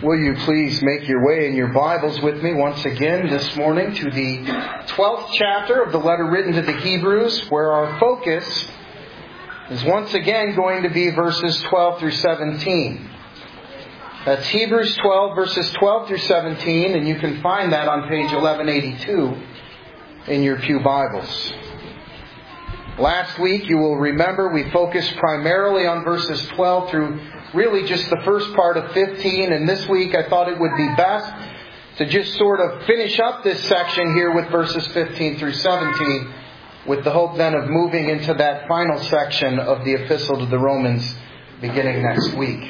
Will you please make your way in your Bibles with me once again this morning to the 12th chapter of the letter written to the Hebrews, where our focus is once again going to be verses 12 through 17. That's Hebrews 12, verses 12 through 17, and you can find that on page 1182 in your pew Bibles. Last week, you will remember, we focused primarily on verses 12 through really just the first part of 15. And this week, I thought it would be best to just sort of finish up this section here with verses 15 through 17, with the hope then of moving into that final section of the Epistle to the Romans beginning next week.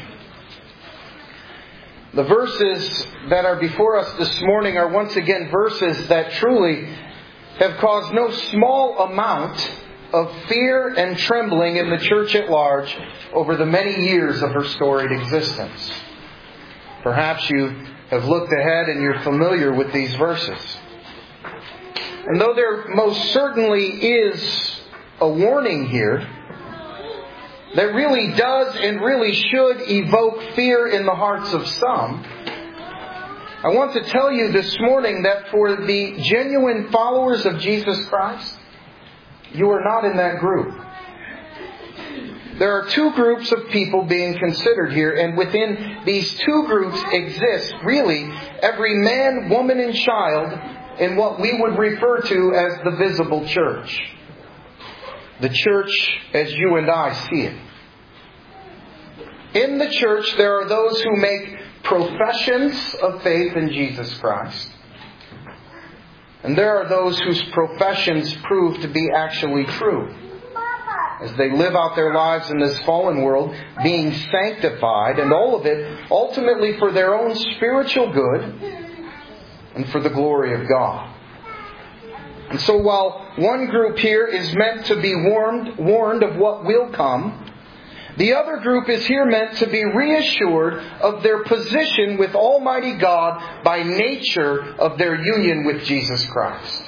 The verses that are before us this morning are once again verses that truly have caused no small amount of fear and trembling in the church at large over the many years of her storied existence. Perhaps you have looked ahead and you're familiar with these verses. And though there most certainly is a warning here that really does and really should evoke fear in the hearts of some, I want to tell you this morning that for the genuine followers of Jesus Christ, you are not in that group. There are two groups of people being considered here, and within these two groups exists really every man, woman, and child in what we would refer to as the visible church. The church as you and I see it. In the church, there are those who make professions of faith in Jesus Christ. And there are those whose professions prove to be actually true, as they live out their lives in this fallen world, being sanctified, and all of it ultimately for their own spiritual good and for the glory of God. And so while one group here is meant to be warned of what will come, the other group is here meant to be reassured of their position with Almighty God by nature of their union with Jesus Christ.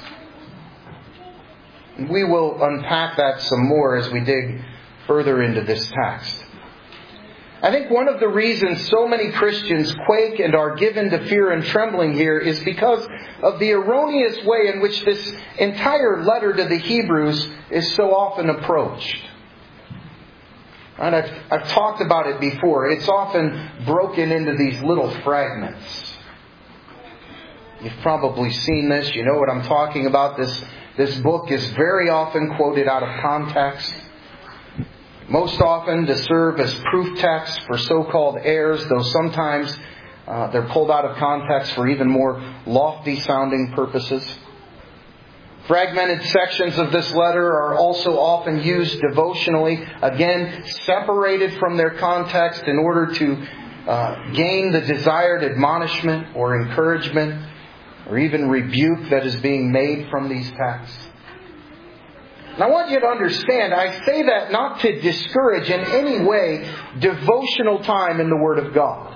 And we will unpack that some more as we dig further into this text. I think one of the reasons so many Christians quake and are given to fear and trembling here is because of the erroneous way in which this entire letter to the Hebrews is so often approached. And I've talked about it before. It's often broken into these little fragments. You've probably seen this. You know what I'm talking about. This book is very often quoted out of context. Most often to serve as proof text for so-called errors, though sometimes they're pulled out of context for even more lofty sounding purposes. Fragmented sections of this letter are also often used devotionally, again, separated from their context in order to gain the desired admonishment or encouragement or even rebuke that is being made from these texts. And I want you to understand, I say that not to discourage in any way devotional time in the Word of God.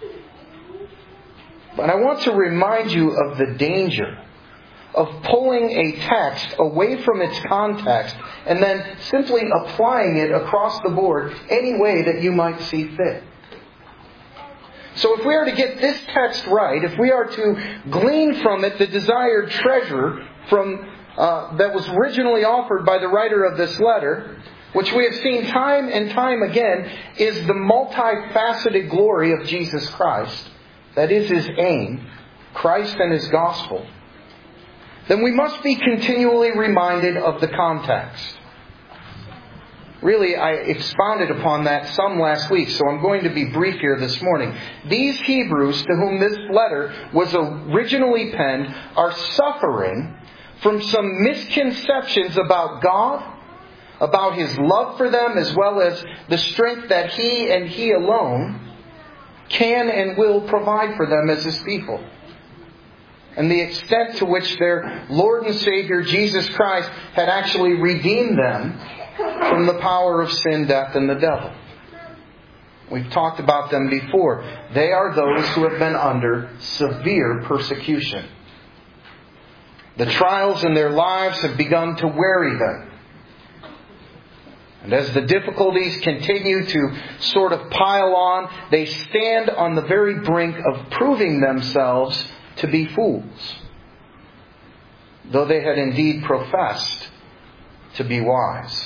But I want to remind you of the danger of pulling a text away from its context and then simply applying it across the board any way that you might see fit. So if we are to get this text right, if we are to glean from it the desired treasure from that was originally offered by the writer of this letter, which we have seen time and time again is the multifaceted glory of Jesus Christ, that is His aim, Christ and His gospel, then we must be continually reminded of the context. Really, I expounded upon that some last week, so I'm going to be brief here this morning. These Hebrews, to whom this letter was originally penned, are suffering from some misconceptions about God, about His love for them, as well as the strength that He and He alone can and will provide for them as His people. And the extent to which their Lord and Savior, Jesus Christ, had actually redeemed them from the power of sin, death, and the devil. We've talked about them before. They are those who have been under severe persecution. The trials in their lives have begun to weary them. And as the difficulties continue to sort of pile on, they stand on the very brink of proving themselves to be fools, though they had indeed professed to be wise.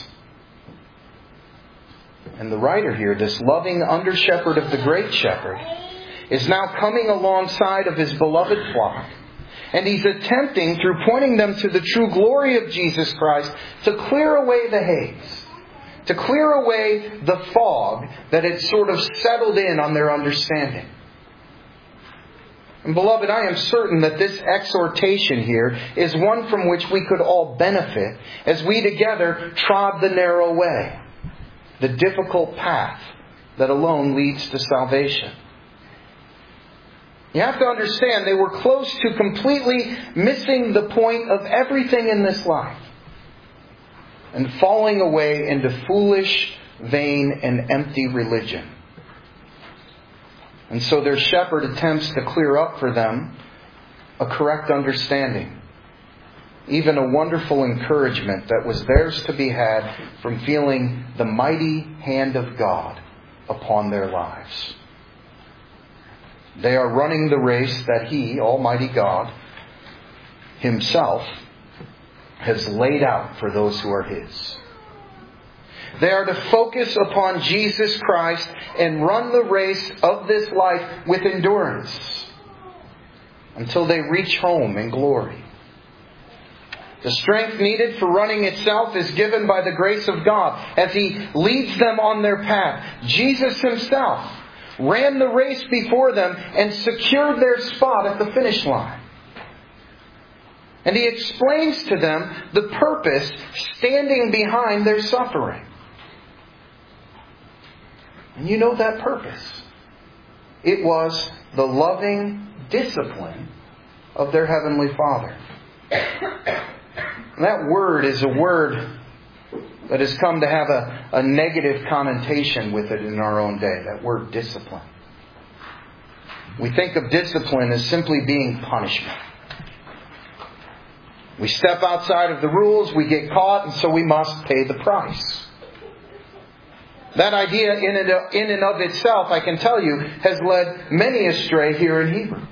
And the writer here, this loving under-shepherd of the great shepherd, is now coming alongside of his beloved flock. And he's attempting, through pointing them to the true glory of Jesus Christ, to clear away the haze, to clear away the fog that had sort of settled in on their understanding. And beloved, I am certain that this exhortation here is one from which we could all benefit as we together trod the narrow way, the difficult path that alone leads to salvation. You have to understand, they were close to completely missing the point of everything in this life and falling away into foolish, vain, and empty religion. And so their shepherd attempts to clear up for them a correct understanding, even a wonderful encouragement that was theirs to be had from feeling the mighty hand of God upon their lives. They are running the race that He, Almighty God, Himself, has laid out for those who are His. They are to focus upon Jesus Christ and run the race of this life with endurance until they reach home in glory. The strength needed for running itself is given by the grace of God as He leads them on their path. Jesus Himself ran the race before them and secured their spot at the finish line. And He explains to them the purpose standing behind their suffering. And you know that purpose. It was the loving discipline of their Heavenly Father. And that word is a word that has come to have a negative connotation with it in our own day. That word discipline. We think of discipline as simply being punishment. We step outside of the rules, we get caught, and so we must pay the price. That idea in and of itself, I can tell you, has led many astray here in Hebrews.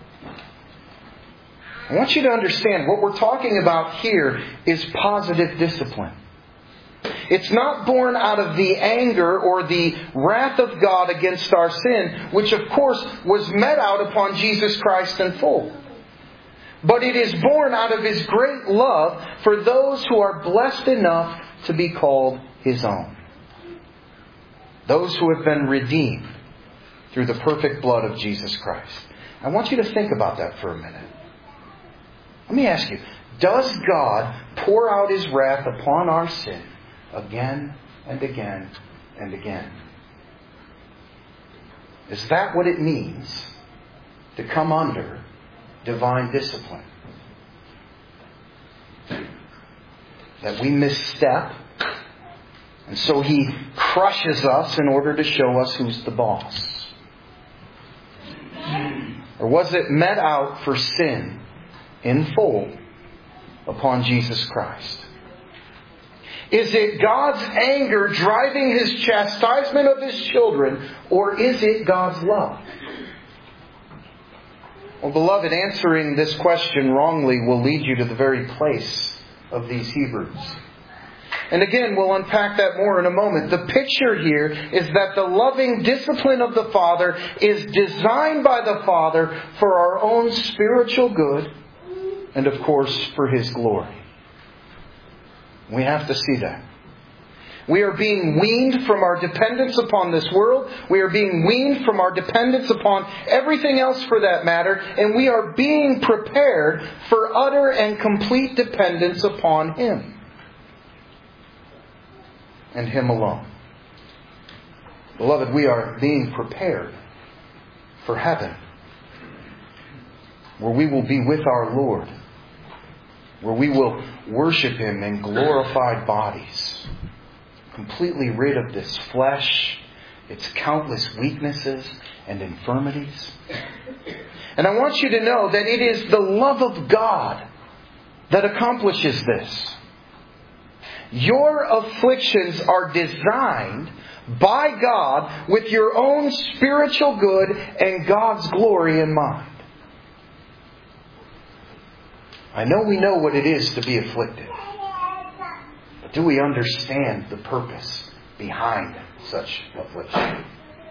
I want you to understand what we're talking about here is positive discipline. It's not born out of the anger or the wrath of God against our sin, which of course was met out upon Jesus Christ in full. But it is born out of His great love for those who are blessed enough to be called His own. Those who have been redeemed through the perfect blood of Jesus Christ. I want you to think about that for a minute. Let me ask you, does God pour out His wrath upon our sin again and again and again? Is that what it means to come under divine discipline? That we misstep, and so He crushes us in order to show us who's the boss? Or was it met out for sin in full upon Jesus Christ? Is it God's anger driving His chastisement of His children, or is it God's love? Well, beloved, answering this question wrongly will lead you to the very place of these Hebrews. And again, we'll unpack that more in a moment. The picture here is that the loving discipline of the Father is designed by the Father for our own spiritual good and, of course, for His glory. We have to see that. We are being weaned from our dependence upon this world. We are being weaned from our dependence upon everything else for that matter. And we are being prepared for utter and complete dependence upon Him. And Him alone. Beloved, we are being prepared for heaven, where we will be with our Lord, where we will worship Him in glorified bodies, completely rid of this flesh, its countless weaknesses and infirmities. And I want you to know that it is the love of God that accomplishes this. Your afflictions are designed by God with your own spiritual good and God's glory in mind. I know we know what it is to be afflicted. But do we understand the purpose behind such affliction?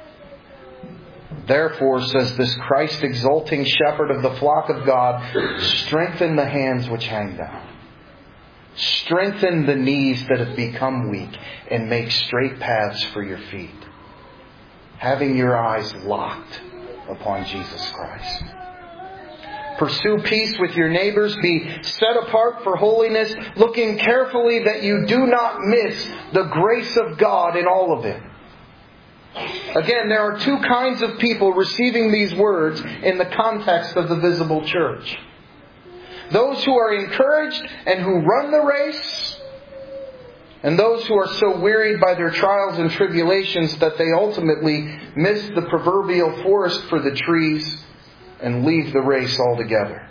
Therefore, says this Christ-exalting shepherd of the flock of God, strengthen the hands which hang down. Strengthen the knees that have become weak, and make straight paths for your feet, having your eyes locked upon Jesus Christ. Pursue peace with your neighbors. Be set apart for holiness, looking carefully that you do not miss the grace of God in all of it. Again, there are two kinds of people receiving these words in the context of the visible church. Those who are encouraged and who run the race, and those who are so wearied by their trials and tribulations that they ultimately miss the proverbial forest for the trees and leave the race altogether.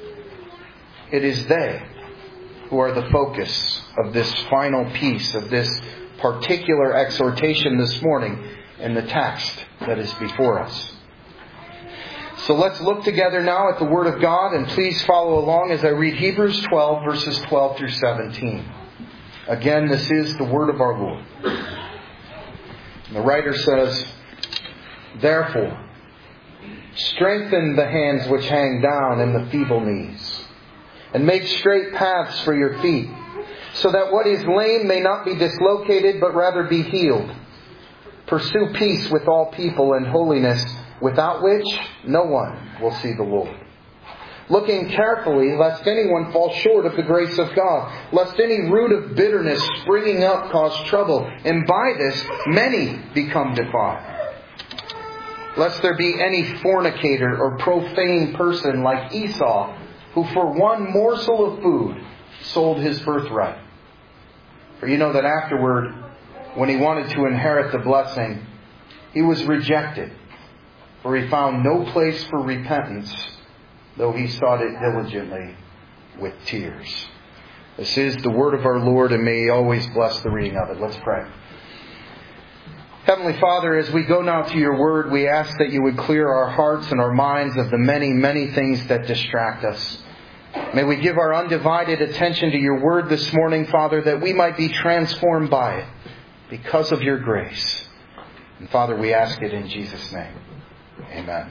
It is they who are the focus of this final piece of this particular exhortation this morning in the text that is before us. So let's look together now at the Word of God, and please follow along as I read Hebrews 12, verses 12 through 17. Again, this is the Word of our Lord. And the writer says, "Therefore, strengthen the hands which hang down and the feeble knees, and make straight paths for your feet, so that what is lame may not be dislocated, but rather be healed. Pursue peace with all people and holiness, without which no one will see the Lord. Looking carefully, lest anyone fall short of the grace of God, lest any root of bitterness springing up cause trouble, and by this many become defiled. Lest there be any fornicator or profane person like Esau, who for one morsel of food sold his birthright. For you know that afterward, when he wanted to inherit the blessing, he was rejected, for he found no place for repentance, though he sought it diligently with tears." This is the word of our Lord, and may He always bless the reading of it. Let's pray. Heavenly Father, as we go now to your word, we ask that you would clear our hearts and our minds of the many, many things that distract us. May we give our undivided attention to your word this morning, Father, that we might be transformed by it because of your grace. And Father, we ask it in Jesus' name. Amen.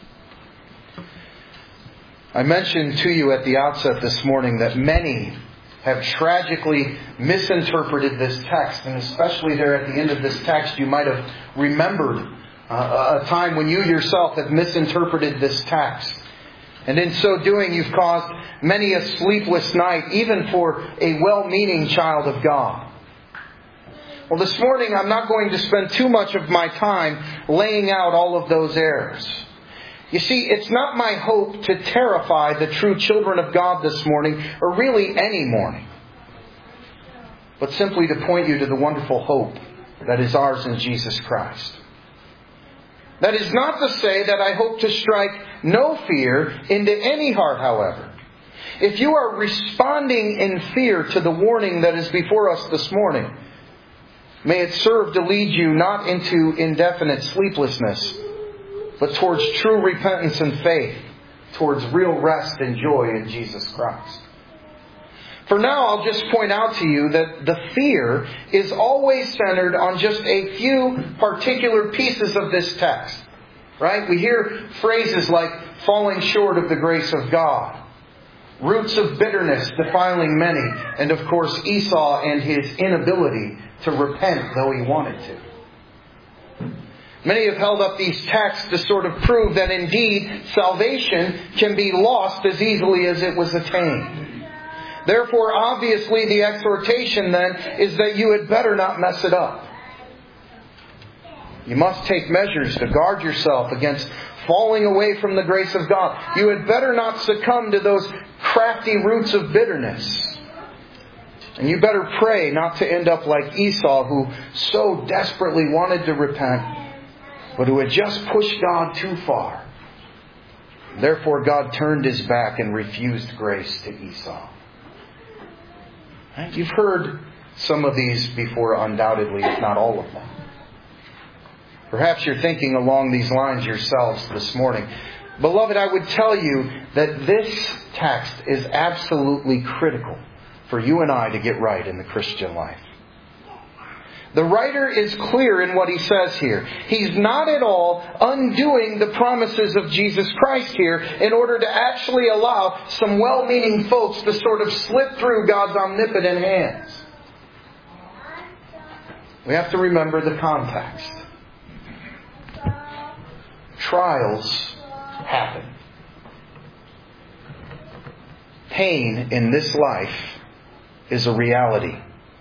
I mentioned to you at the outset this morning that many have tragically misinterpreted this text, and especially there at the end of this text, you might have remembered a time when you yourself have misinterpreted this text. And in so doing, you've caused many a sleepless night, even for a well-meaning child of God. Well, this morning I'm not going to spend too much of my time laying out all of those errors. You see, it's not my hope to terrify the true children of God this morning, or really any morning, but simply to point you to the wonderful hope that is ours in Jesus Christ. That is not to say that I hope to strike no fear into any heart, however. If you are responding in fear to the warning that is before us this morning, may it serve to lead you not into indefinite sleeplessness, but towards true repentance and faith, towards real rest and joy in Jesus Christ. For now, I'll just point out to you that the fear is always centered on just a few particular pieces of this text. Right? We hear phrases like falling short of the grace of God, roots of bitterness defiling many, and of course Esau and his inability to repent though he wanted to. Many have held up these texts to sort of prove that indeed salvation can be lost as easily as it was attained. Therefore, obviously, the exhortation then is that you had better not mess it up. You must take measures to guard yourself against falling away from the grace of God. You had better not succumb to those crafty roots of bitterness. And you better pray not to end up like Esau, who so desperately wanted to repent, but who had just pushed God too far. Therefore, God turned His back and refused grace to Esau. You've heard some of these before, undoubtedly, if not all of them. Perhaps you're thinking along these lines yourselves this morning. Beloved, I would tell you that this text is absolutely critical for you and I to get right in the Christian life. The writer is clear in what he says here. He's not at all undoing the promises of Jesus Christ here in order to actually allow some well-meaning folks to sort of slip through God's omnipotent hands. We have to remember the context. Trials happen. Pain in this life is a reality.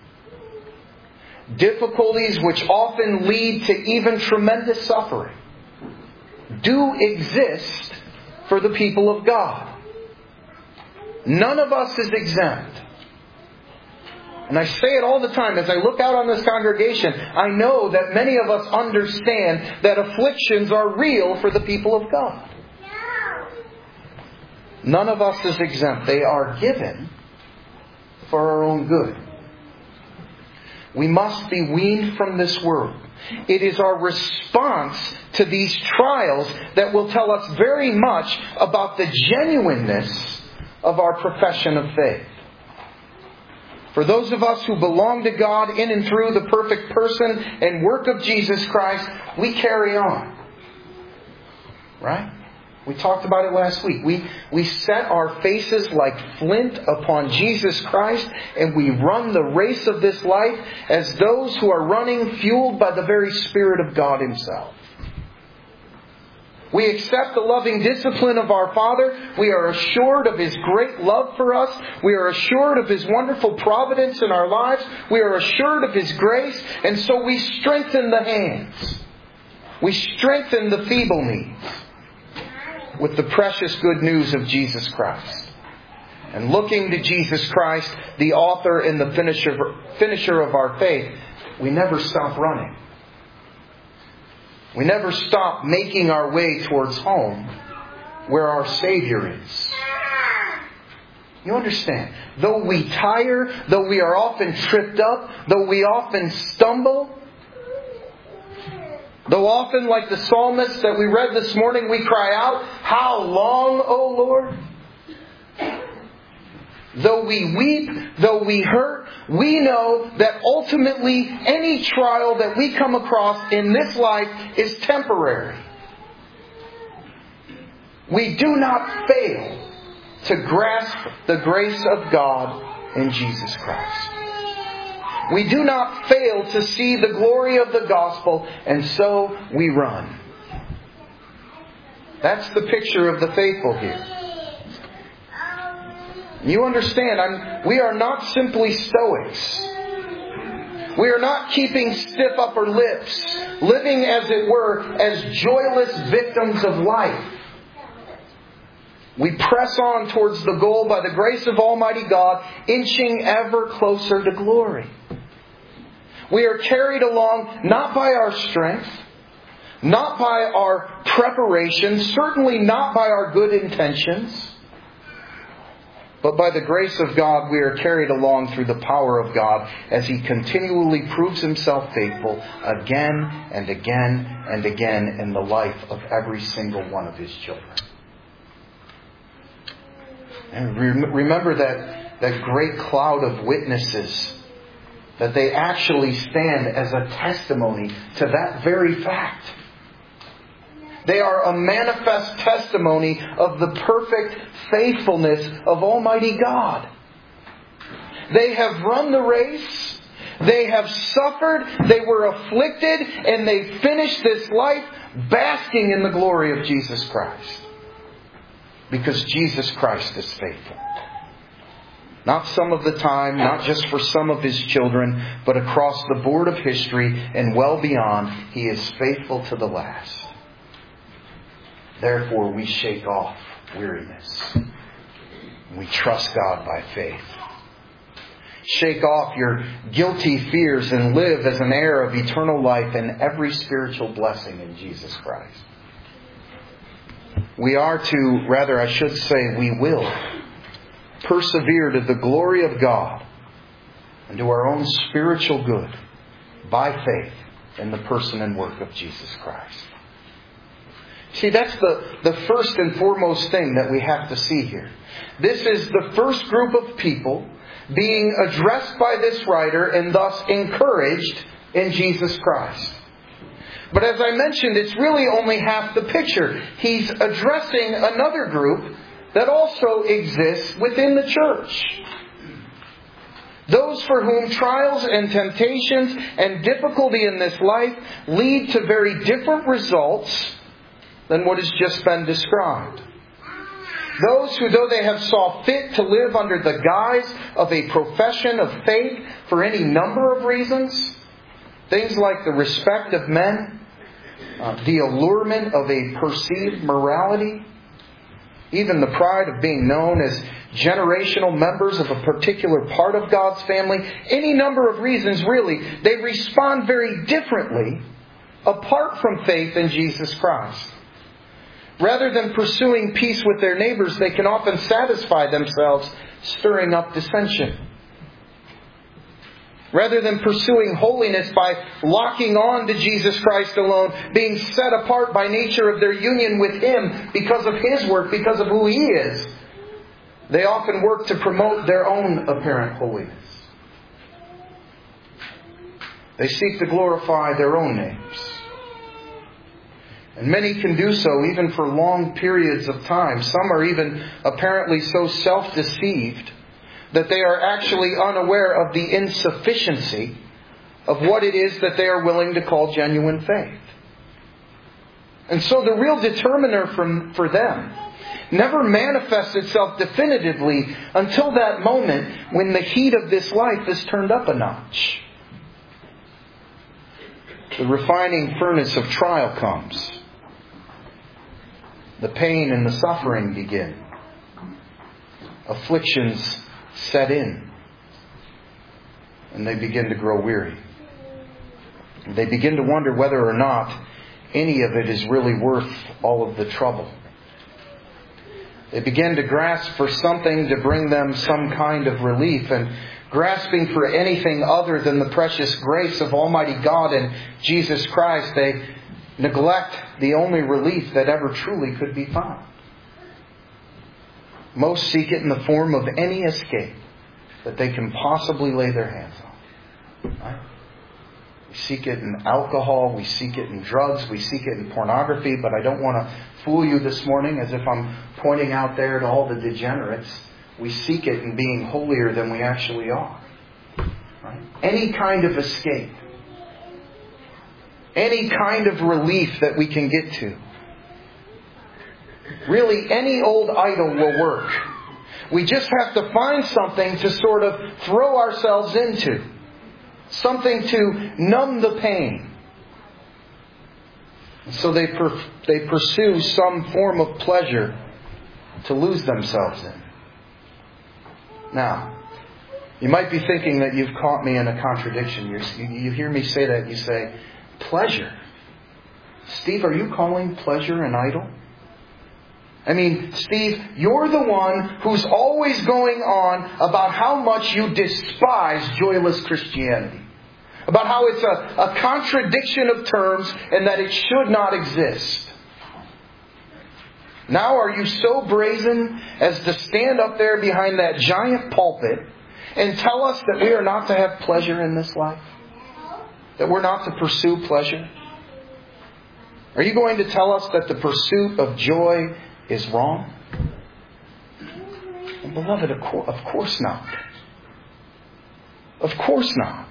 Difficulties which often lead to even tremendous suffering do exist for the people of God. None of us is exempt. And I say it all the time as I look out on this congregation. I know that many of us understand that afflictions are real for the people of God. None of us is exempt. They are given for our own good. We must be weaned from this world. It is our response to these trials that will tell us very much about the genuineness of our profession of faith. For those of us who belong to God in and through the perfect person and work of Jesus Christ, we carry on. Right? We talked about it last week. We set our faces like flint upon Jesus Christ, and we run the race of this life as those who are running fueled by the very Spirit of God Himself. We accept the loving discipline of our Father. We are assured of His great love for us. We are assured of His wonderful providence in our lives. We are assured of His grace. And so we strengthen the hands. We strengthen the feeble knees with the precious good news of Jesus Christ. And looking to Jesus Christ, the author and the finisher of our faith, we never stop running. We never stop making our way towards home where our Savior is. You understand? Though we tire, though we are often tripped up, though we often stumble, though often, like the psalmist that we read this morning, we cry out, "How long, O Lord?" Though we weep, though we hurt, we know that ultimately any trial that we come across in this life is temporary. We do not fail to grasp the grace of God in Jesus Christ. We do not fail to see the glory of the gospel, and so we run. That's the picture of the faithful here. You understand, we are not simply stoics. We are not keeping stiff upper lips, living as it were as joyless victims of life. We press on towards the goal by the grace of Almighty God, inching ever closer to glory. We are carried along not by our strength, not by our preparation, certainly not by our good intentions, but by the grace of God we are carried along through the power of God as He continually proves Himself faithful again and again and again in the life of every single one of His children. And remember that great cloud of witnesses, that they actually stand as a testimony to that very fact. They are a manifest testimony of the perfect faithfulness of Almighty God. They have run the race. They have suffered. They were afflicted. And they finished this life basking in the glory of Jesus Christ. Because Jesus Christ is faithful. Not some of the time, not just for some of His children, but across the board of history and well beyond, He is faithful to the last. Therefore, we shake off weariness. We trust God by faith. Shake off your guilty fears and live as an heir of eternal life and every spiritual blessing in Jesus Christ. We are to, rather I should say, we will persevere to the glory of God and to our own spiritual good by faith in the person and work of Jesus Christ. See, that's the first and foremost thing that we have to see here. This is the first group of people being addressed by this writer and thus encouraged in Jesus Christ. But as I mentioned, it's really only half the picture. He's addressing another group that also exists within the church. Those for whom trials and temptations and difficulty in this life lead to very different results than what has just been described. Those who, though they have saw fit to live under the guise of a profession of faith for any number of reasons, things like the respect of men, the allurement of a perceived morality, even the pride of being known as generational members of a particular part of God's family, any number of reasons really, they respond very differently apart from faith in Jesus Christ. Rather than pursuing peace with their neighbors, they can often satisfy themselves stirring up dissension. Rather than pursuing holiness by locking on to Jesus Christ alone, being set apart by nature of their union with Him because of His work, because of who He is, they often work to promote their own apparent holiness. They seek to glorify their own names. And many can do so even for long periods of time. Some are even apparently so self-deceived that they are actually unaware of the insufficiency of what it is that they are willing to call genuine faith. And so the real determiner for them never manifests itself definitively until that moment when the heat of this life is turned up a notch. The refining furnace of trial comes. The pain and the suffering begin. Afflictions set in. And they begin to grow weary. They begin to wonder whether or not any of it is really worth all of the trouble. They begin to grasp for something to bring them some kind of relief, and grasping for anything other than the precious grace of Almighty God and Jesus Christ, they neglect the only relief that ever truly could be found. Most seek it in the form of any escape that they can possibly lay their hands on. Right? We seek it in alcohol, we seek it in drugs, we seek it in pornography, but I don't want to fool you this morning as if I'm pointing out there to all the degenerates. We seek it in being holier than we actually are. Right? Any kind of escape, any kind of relief that we can get to. Really, any old idol will work. We just have to find something to sort of throw ourselves into. Something to numb the pain. So they pursue some form of pleasure to lose themselves in. Now, you might be thinking that you've caught me in a contradiction. You hear me say that, you say, pleasure? Steve, are you calling pleasure an idol? I mean, Steve, you're the one who's always going on about how much you despise joyless Christianity. About how it's a contradiction of terms and that it should not exist. Now are you so brazen as to stand up there behind that giant pulpit and tell us that we are not to have pleasure in this life? That we're not to pursue pleasure? Are you going to tell us that the pursuit of joy is wrong? Well, beloved, of course not. Of course not.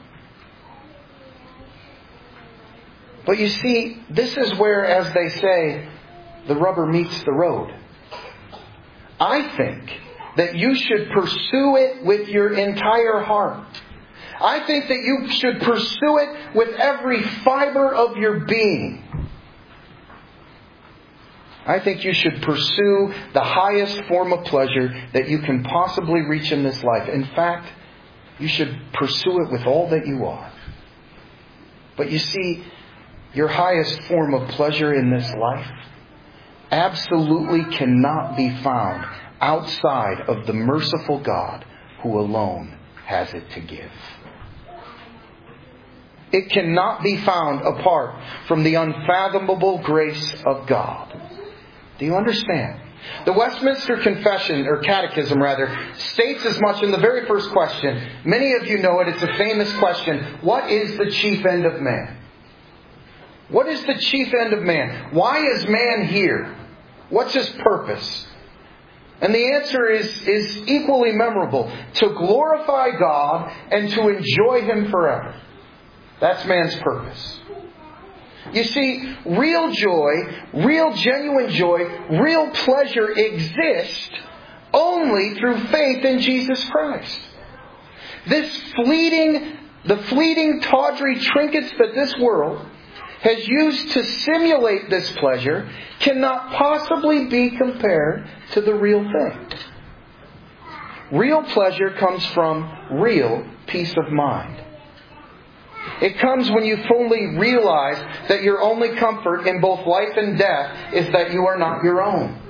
But you see, this is where, as they say, the rubber meets the road. I think that you should pursue it with your entire heart. I think that you should pursue it with every fiber of your being. I think you should pursue the highest form of pleasure that you can possibly reach in this life. In fact, you should pursue it with all that you are. But you see, your highest form of pleasure in this life absolutely cannot be found outside of the merciful God who alone has it to give. It cannot be found apart from the unfathomable grace of God. Do you understand? The Westminster Confession, or Catechism rather, states as much in the very first question. Many of you know it. It's a famous question. What is the chief end of man? What is the chief end of man? Why is man here? What's his purpose? And the answer is equally memorable. To glorify God and to enjoy Him forever. That's man's purpose. You see, real joy, real genuine joy, real pleasure exists only through faith in Jesus Christ. The fleeting, tawdry trinkets that this world has used to simulate this pleasure cannot possibly be compared to the real thing. Real pleasure comes from real peace of mind. It comes when you fully realize that your only comfort in both life and death is that you are not your own.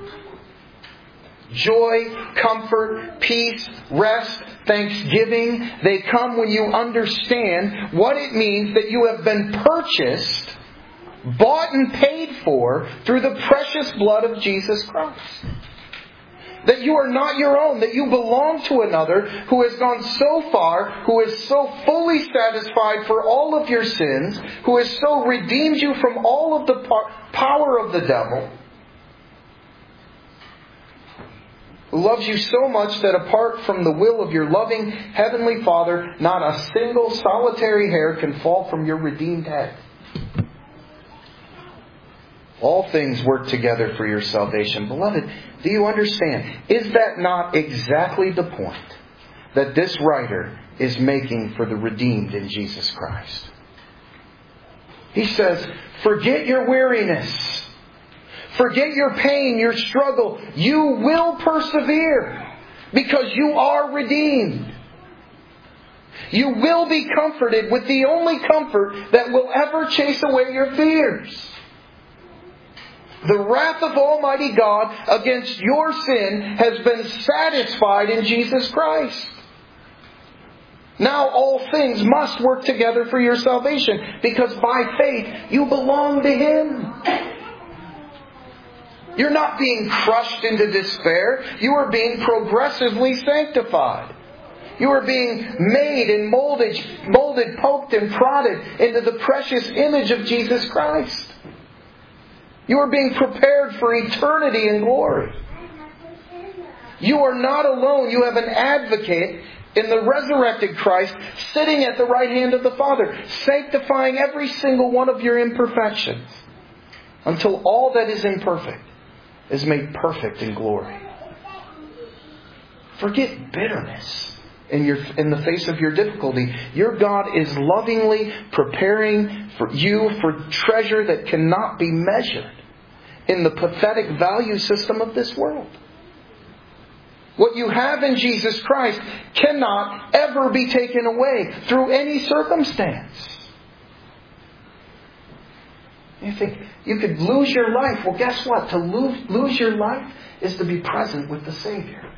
Joy, comfort, peace, rest, thanksgiving, they come when you understand what it means that you have been purchased, bought and paid for through the precious blood of Jesus Christ. That you are not your own, that you belong to another who has gone so far, who is so fully satisfied for all of your sins, who has so redeemed you from all of the power of the devil, who loves you so much that apart from the will of your loving Heavenly Father, not a single solitary hair can fall from your redeemed head. All things work together for your salvation. Beloved, do you understand? Is that not exactly the point that this writer is making for the redeemed in Jesus Christ? He says, forget your weariness. Forget your pain, your struggle. You will persevere because you are redeemed. You will be comforted with the only comfort that will ever chase away your fears. The wrath of Almighty God against your sin has been satisfied in Jesus Christ. Now all things must work together for your salvation because by faith you belong to Him. You're not being crushed into despair. You are being progressively sanctified. You are being made and molded, poked and prodded into the precious image of Jesus Christ. You are being prepared for eternity and glory. You are not alone. You have an advocate in the resurrected Christ sitting at the right hand of the Father, sanctifying every single one of your imperfections until all that is imperfect is made perfect in glory. Forget bitterness in the face of your difficulty. Your God is lovingly preparing for you for treasure that cannot be measured in the pathetic value system of this world. What you have in Jesus Christ cannot ever be taken away through any circumstance. You think you could lose your life. Well, guess what? To lose your life is to be present with the Savior.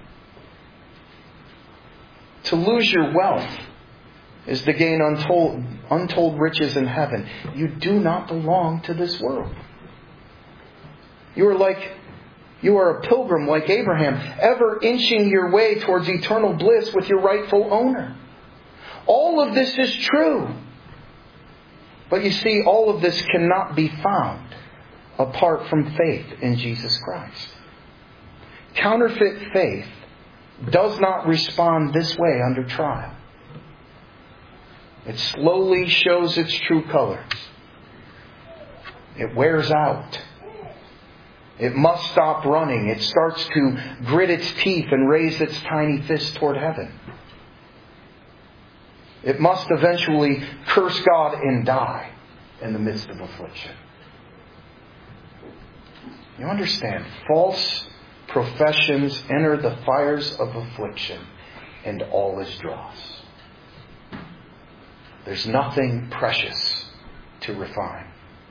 To lose your wealth is to gain untold riches in heaven. You do not belong to this world. You are a pilgrim like Abraham, ever inching your way towards eternal bliss with your rightful owner. All of this is true. But you see, all of this cannot be found apart from faith in Jesus Christ. Counterfeit faith does not respond this way under trial. It slowly shows its true colors. It wears out. It must stop running. It starts to grit its teeth and raise its tiny fist toward heaven. It must eventually curse God and die in the midst of affliction. You understand? False professions enter the fires of affliction, and all is dross. There's nothing precious to refine.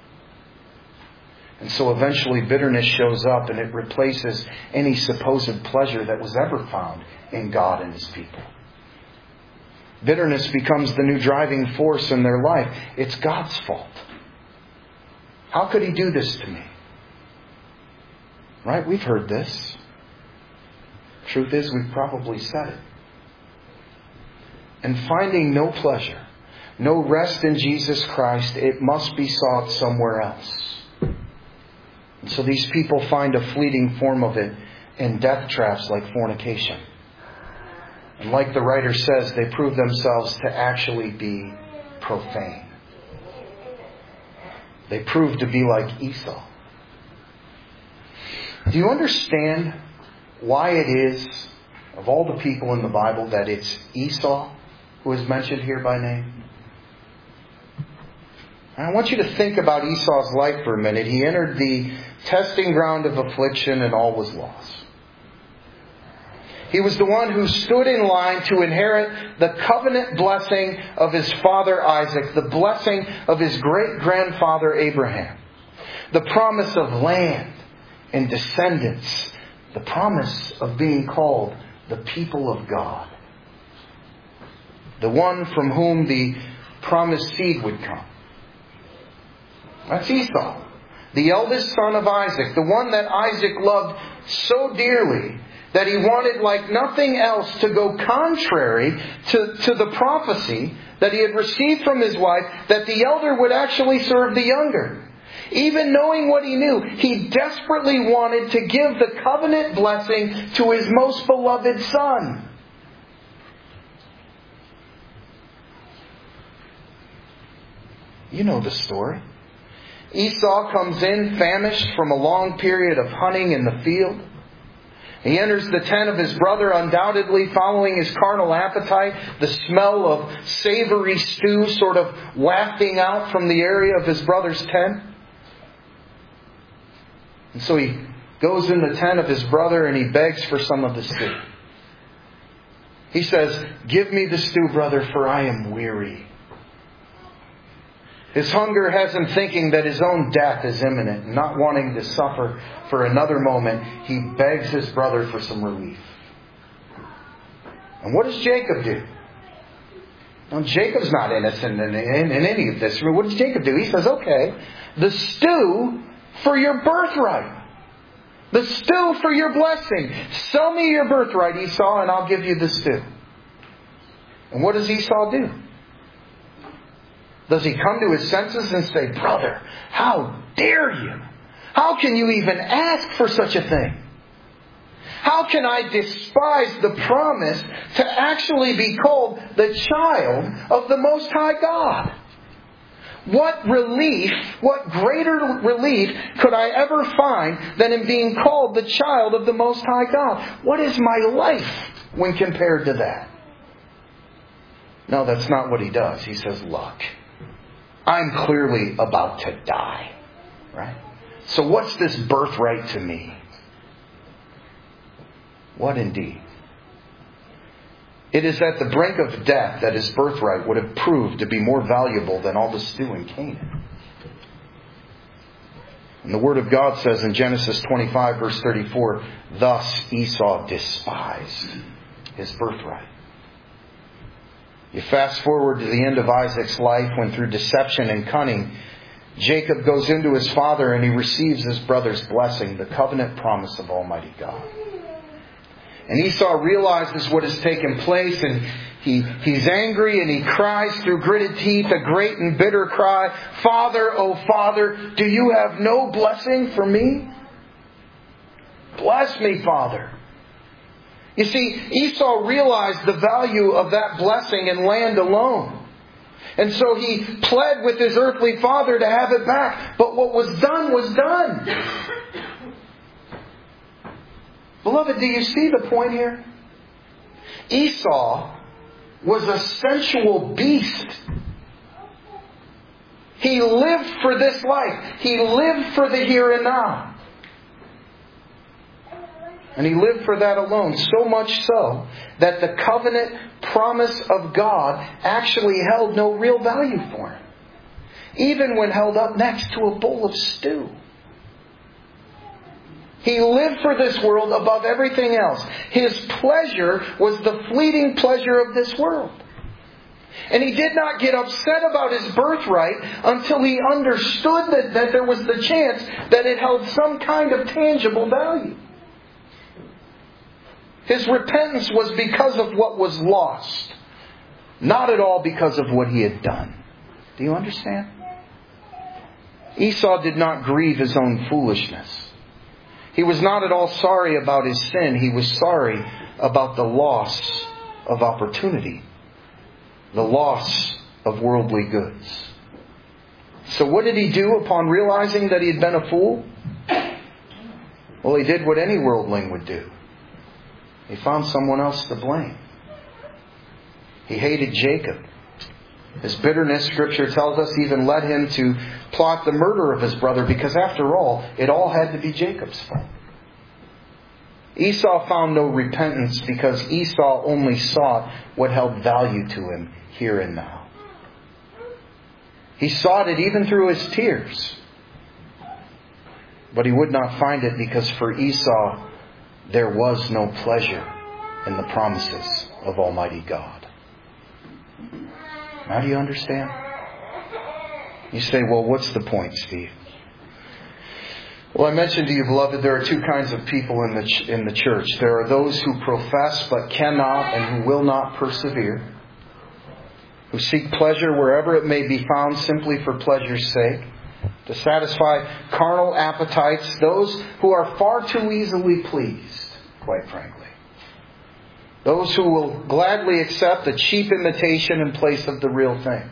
And so eventually bitterness shows up and it replaces any supposed pleasure that was ever found in God and His people. Bitterness becomes the new driving force in their life. It's God's fault. How could He do this to me? Right? We've heard this. Truth is, we've probably said it. And finding no pleasure, no rest in Jesus Christ, it must be sought somewhere else. And so these people find a fleeting form of it in death traps like fornication. And like the writer says, they prove themselves to actually be profane. They prove to be like Esau. Do you understand why it is, of all the people in the Bible, that it's Esau who is mentioned here by name? And I want you to think about Esau's life for a minute. He entered the testing ground of affliction and all was lost. He was the one who stood in line to inherit the covenant blessing of his father Isaac, the blessing of his great-grandfather Abraham, the promise of land and descendants, the promise of being called the people of God, the one from whom the promised seed would come. That's Esau, the eldest son of Isaac, the one that Isaac loved so dearly that he wanted like nothing else to go contrary to the prophecy that he had received from his wife that the elder would actually serve the younger. Even knowing what he knew, he desperately wanted to give the covenant blessing to his most beloved son. You know the story. Esau comes in famished from a long period of hunting in the field. He enters the tent of his brother, undoubtedly following his carnal appetite, the smell of savory stew sort of wafting out from the area of his brother's tent. And so he goes in the tent of his brother and he begs for some of the stew. He says, "Give me the stew, brother, for I am weary." His hunger has him thinking that his own death is imminent. Not wanting to suffer for another moment, he begs his brother for some relief. And what does Jacob do? Now, Jacob's not innocent in any of this. What does Jacob do? He says, "Okay, the stew for your birthright. The stew for your blessing. Sell me your birthright, Esau, and I'll give you the stew." And what does Esau do? Does he come to his senses and say, "Brother, how dare you? How can you even ask for such a thing? How can I despise the promise to actually be called the child of the Most High God? What relief, what greater relief could I ever find than in being called the child of the Most High God? What is my life when compared to that?" No, that's not what he does. He says, "Look, I'm clearly about to die, right? So what's this birthright to me?" What indeed? It is at the brink of death that his birthright would have proved to be more valuable than all the stew in Canaan. And the Word of God says in Genesis 25, verse 34, "Thus Esau despised his birthright." You fast forward to the end of Isaac's life when through deception and cunning, Jacob goes into his father and he receives his brother's blessing, the covenant promise of Almighty God. And Esau realizes what has taken place and he's angry and he cries through gritted teeth a great and bitter cry, "Father, O Father, do you have no blessing for me? Bless me, Father." You see, Esau realized the value of that blessing and land alone. And so he pled with his earthly father to have it back. But what was done was done. Beloved, do you see the point here? Esau was a sensual beast. He lived for this life. He lived for the here and now. And he lived for that alone, so much so that the covenant promise of God actually held no real value for him, even when held up next to a bowl of stew. He lived for this world above everything else. His pleasure was the fleeting pleasure of this world. And he did not get upset about his birthright until he understood that there was the chance that it held some kind of tangible value. His repentance was because of what was lost, not at all because of what he had done. Do you understand? Esau did not grieve his own foolishness. He was not at all sorry about his sin. He was sorry about the loss of opportunity, the loss of worldly goods. So what did he do upon realizing that he had been a fool? Well, he did what any worldling would do. He found someone else to blame. He hated Jacob. His bitterness, Scripture tells us, even led him to plot the murder of his brother, because after all, it all had to be Jacob's fault. Esau found no repentance because Esau only sought what held value to him here and now. He sought it even through his tears. But he would not find it because for Esau, there was no pleasure in the promises of Almighty God. Now do you understand? You say, well, what's the point, Steve? Well, I mentioned to you, beloved, there are two kinds of people in the church. There are those who profess but cannot and who will not persevere, who seek pleasure wherever it may be found simply for pleasure's sake, to satisfy carnal appetites, those who are far too easily pleased, quite frankly. Those who will gladly accept a cheap imitation in place of the real thing.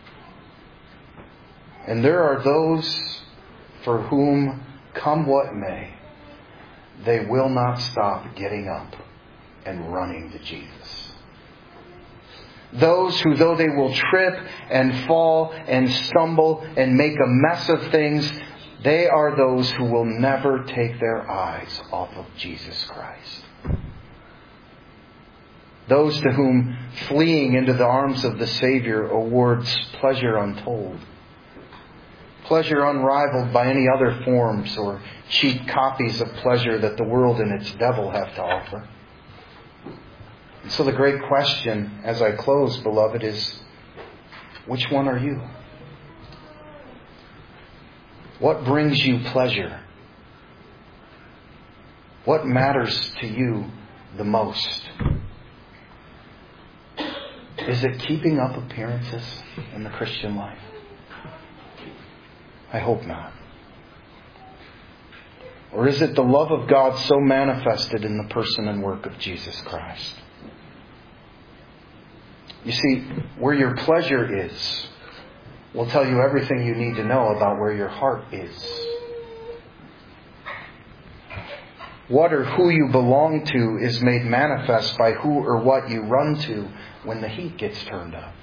And there are those for whom, come what may, they will not stop getting up and running to Jesus. Those who, though they will trip and fall and stumble and make a mess of things, they are those who will never take their eyes off of Jesus Christ. Those to whom fleeing into the arms of the Savior awards pleasure untold. Pleasure unrivaled by any other forms or cheap copies of pleasure that the world and its devil have to offer. And so the great question as I close, beloved, is, which one are you? What brings you pleasure? What matters to you the most? Is it keeping up appearances in the Christian life? I hope not. Or is it the love of God so manifested in the person and work of Jesus Christ? You see, where your pleasure is will tell you everything you need to know about where your heart is. What or who you belong to is made manifest by who or what you run to when the heat gets turned up.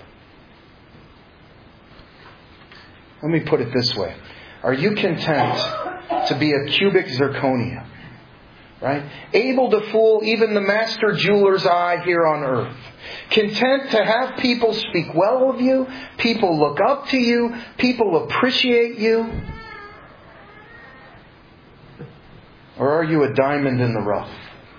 Let me put it this way. Are you content to be a cubic zirconia? Right? Able to fool even the master jeweler's eye here on earth. Content to have people speak well of you. People look up to you. People appreciate you. Or are you a diamond in the rough?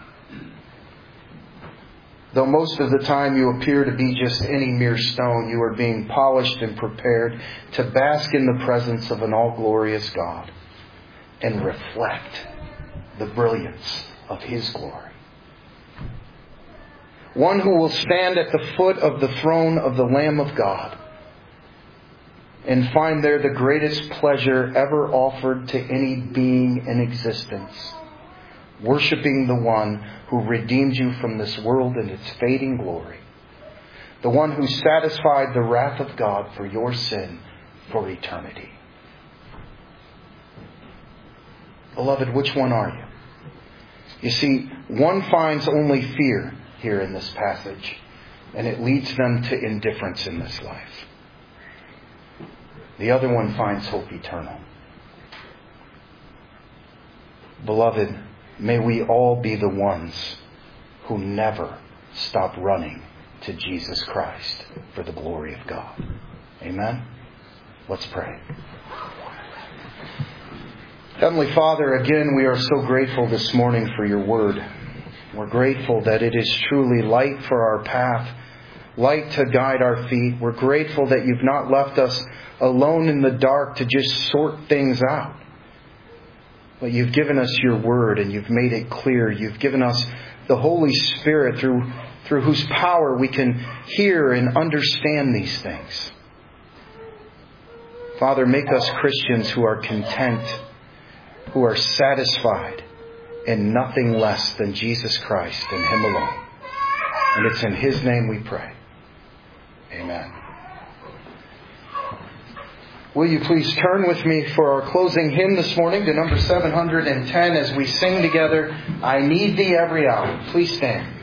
Though most of the time you appear to be just any mere stone, you are being polished and prepared to bask in the presence of an all-glorious God and reflect the brilliance of His glory. One who will stand at the foot of the throne of the Lamb of God and find there the greatest pleasure ever offered to any being in existence, worshiping the one who redeemed you from this world and its fading glory, the one who satisfied the wrath of God for your sin for eternity. Beloved, which one are you? You see, one finds only fear here in this passage, and it leads them to indifference in this life. The other one finds hope eternal. Beloved, may we all be the ones who never stop running to Jesus Christ for the glory of God. Amen? Let's pray. Heavenly Father, again, we are so grateful this morning for your word. We're grateful that it is truly light for our path, light to guide our feet. We're grateful that you've not left us alone in the dark to just sort things out. But you've given us your word and you've made it clear. You've given us the Holy Spirit through whose power we can hear and understand these things. Father, make us Christians who are content, who are satisfied in nothing less than Jesus Christ and Him alone. And it's in His name we pray. Amen. Will you please turn with me for our closing hymn this morning to number 710 as we sing together, I Need Thee Every Hour. Please stand.